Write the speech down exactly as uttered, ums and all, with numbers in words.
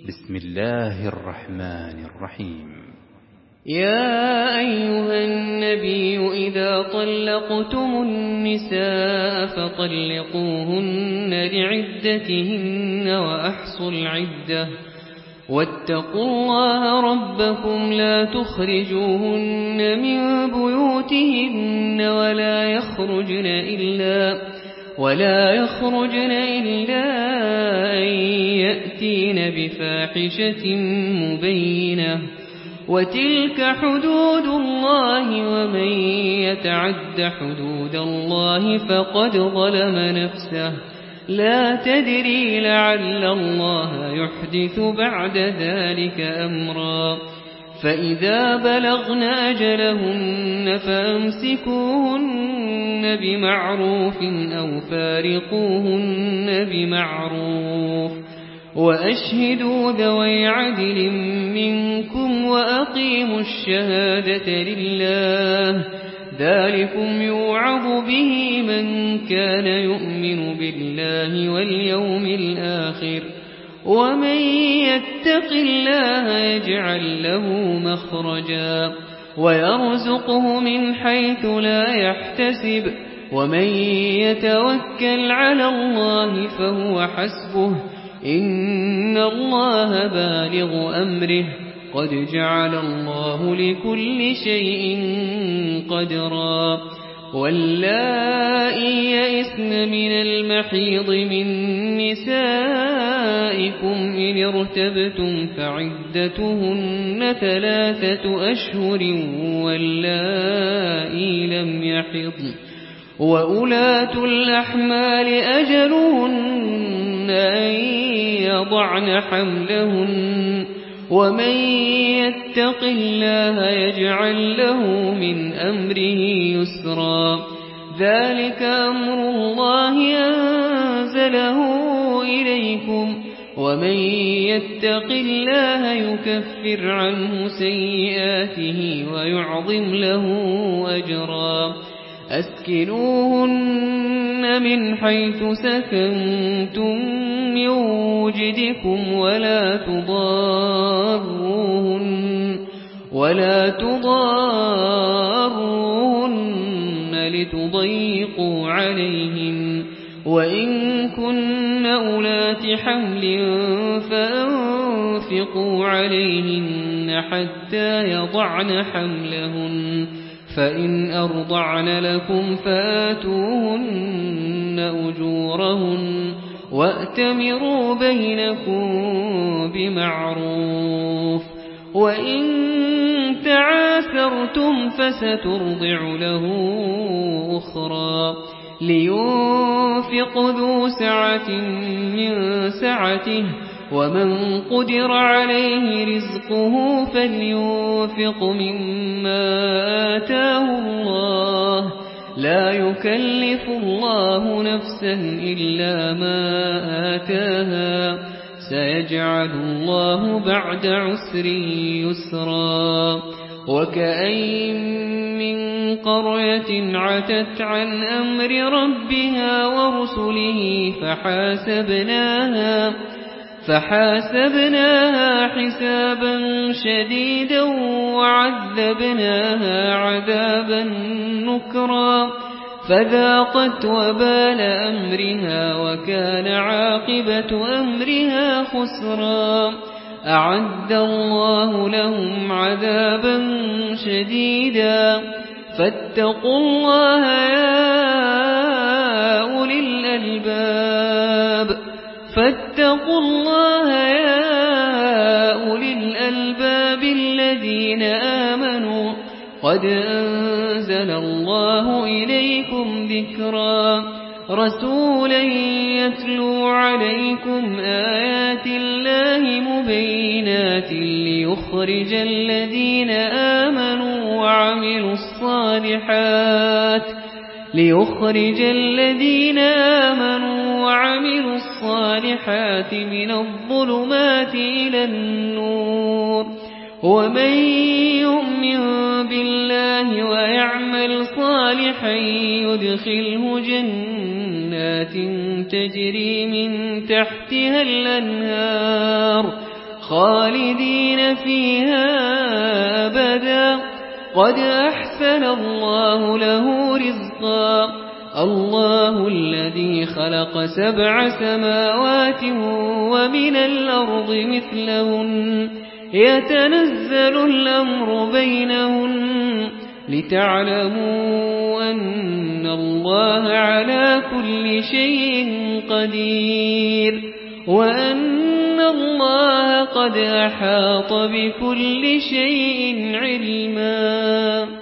بسم الله الرحمن الرحيم. يا أيها النبي إذا طلقتم النساء فطلقوهن لعدتهن وأحصوا العدة واتقوا الله ربكم لا تخرجوهن من بيوتهن ولا يخرجن إلا ولا يخرجن إلا أن يأتين بفاحشة مبينة وتلك حدود الله ومن يتعد حدود الله فقد ظلم نفسه لا تدري لعل الله يحدث بعد ذلك أمرا فإذا بلغن أجلهن فأمسكوهن بمعروف أو فارقوهن بمعروف وأشهدوا ذوي عدل منكم وأقيموا الشهادة لله ذلكم يوعظ به من كان يؤمن بالله واليوم الآخر ومن يتق الله يجعل له مخرجا ويرزقه من حيث لا يحتسب ومن يتوكل على الله فهو حسبه إن الله بالغ أمره قد جعل الله لكل شيء قدرا واللائي يئسن من المحيض من نسائكم إن ارتبتم فعدتهن ثلاثة أشهر واللائي لم يحضن وأولاة الأحمال أجلهن أن يضعن حملهن ومن يتق الله يجعل له من أمره يسرا ذلك أمر الله أنزله إليكم ومن يتق الله يكفر عنه سيئاته ويعظم له أجرا أسكنوهن من حيث سكنتم من وجدكم ولا تضاروهن ولا تضاروهن لتضيقوا عليهن وإن كن أولات حمل فأنفقوا عليهن حتى يضعن حملهن فإن أرضعن لكم فآتوهن أجورهن وأتمروا بينكم بمعروف وإن تعاثرتم فسترضع له أخرى لينفق ذو سعة من سعته ومن قدر عليه رزقه فلينفق مما آتاه الله لا يكلف الله نفسا إلا ما آتاها سيجعل الله بعد عسر يسرا وكأين من قرية عتت عن أمر ربها ورسله فحاسبناها فحاسبناها حسابا شديدا وعذبناها عذابا نكرا فذاقت وبال أمرها وكان عاقبة أمرها خسرا أعد الله لهم عذابا شديدا فاتقوا الله يا أولي الألباب فاتقوا الله يا أولي الألباب الذين آمنوا قد أنزل الله إليكم ذكرا رسولا يتلو عليكم آيات الله مبينات ليخرج الذين آمنوا وعملوا الصالحات ليخرج الذين آمنوا وعملوا الصالحات من الظلمات إلى النور ومن يؤمن بالله ويعمل صالحا يدخله جنات تجري من تحتها الأنهار خالدين فيها أبدا قد أحسن الله له رزقا الله الذي خلق سبع سماوات ومن الأرض مثلهن يتنزل الأمر بينهن لتعلموا أن الله على كل شيء قدير وأن الله قد أحاط بكل شيء علما.